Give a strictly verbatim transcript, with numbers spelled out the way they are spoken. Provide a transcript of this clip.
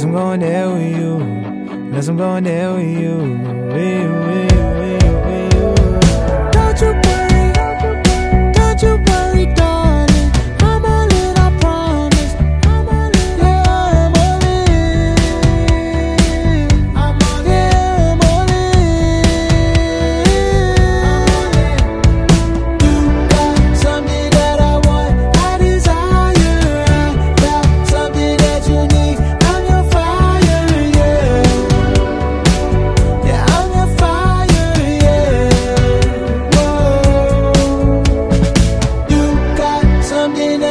I'm going there with you. Unless I'm going there with you. With you, with you, with you, with you. Don't you worry, don't you worry, darling. I'm all in, I promise. I'm all in, yeah, I'm all in. I'm all in, yeah, I'm all in. You got something that I want, I desire. I got something that you need. I'm your fire, yeah. Yeah, I'm your fire, yeah. Whoa. You got something that